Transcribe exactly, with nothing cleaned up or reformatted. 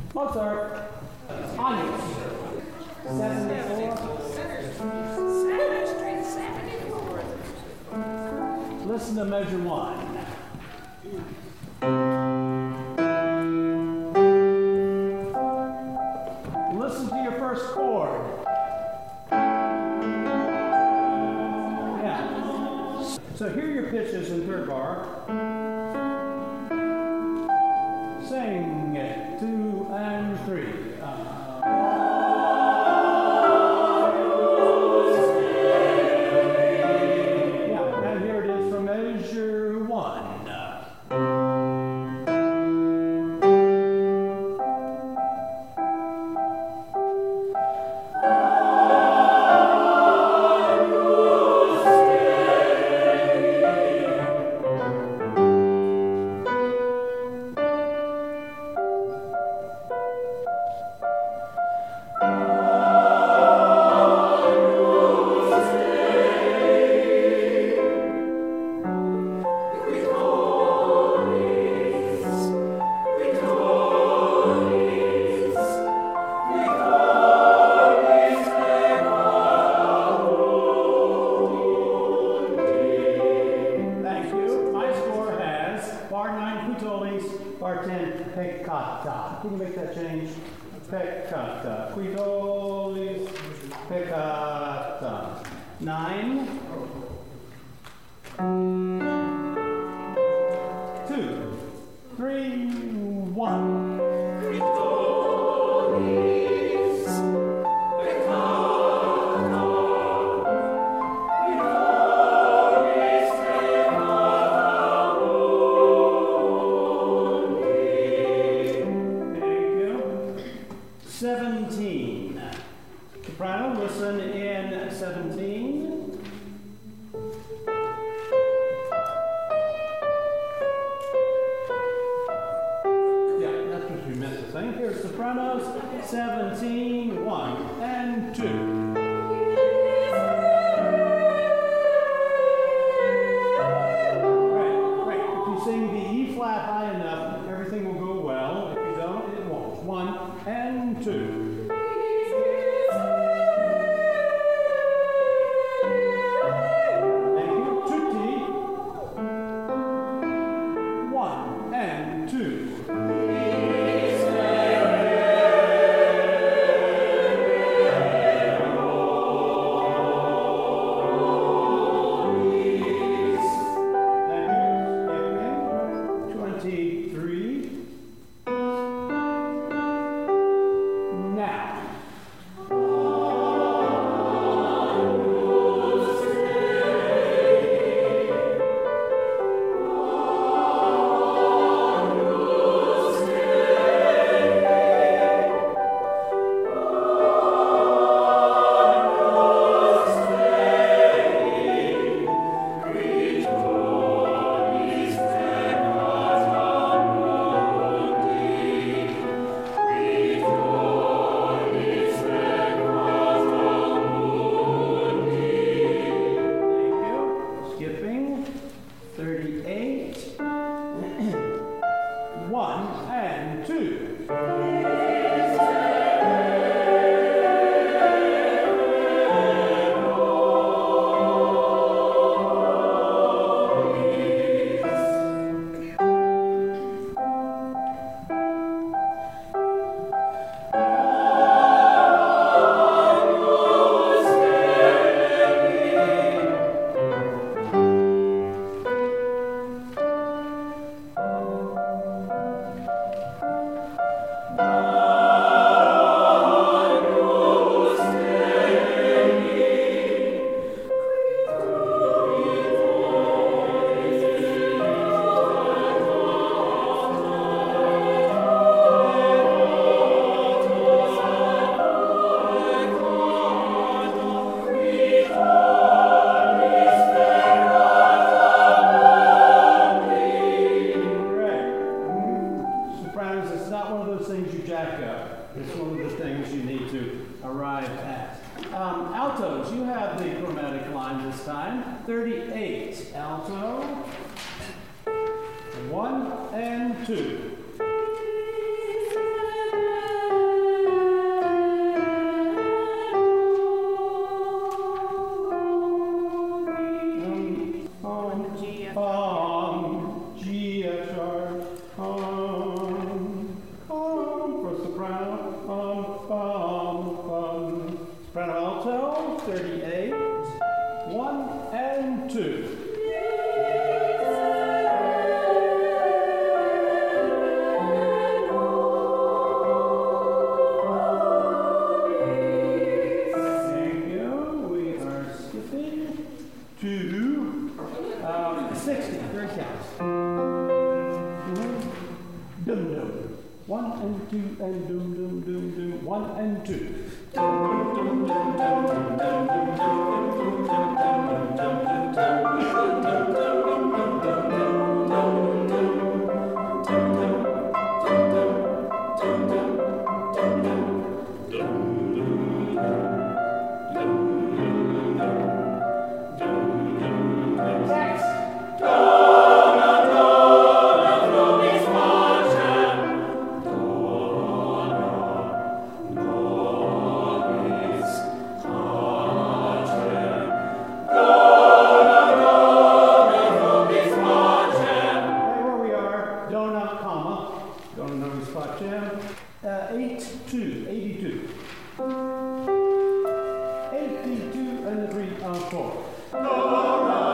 Mozart. Onions. seventy-four. Listen to measure one. Listen to your first chord. Yeah. So here are your pitches in third bar. Sing it, two and three. Uh, yeah, and here it is for measure one. Bar nine, Quitolis. Bar ten, Peccata. Can you make that change? Peccata. Quitolis, Peccata. Nine. Two. Three. One. seventeen. Soprano, listen in seventeen. Yeah, that's what we meant to sing. Here's sopranos, seventeen, one and two. Great, great. If you sing the E flat high enough, everything will go well. If you don't, it won't. One and two. Thank you. Tutti. One and two. Thank you. Twenty-three. Now. thirty-eight, one and two. It's not one of those things you jack up. It's one of the things you need to arrive at. Um, altos, you have the chromatic line this time. thirty-eight. Alto. One and two. bum, bum. Soprano alto, thirty-eight. One and two. Thank you. We are skipping to um, sixty. Third counts. Dum dum. One and two and dum dum dum dum. One and two. Dum dum dum dum dum dum dum dum dum dum dum dum eighty-two and the three on four.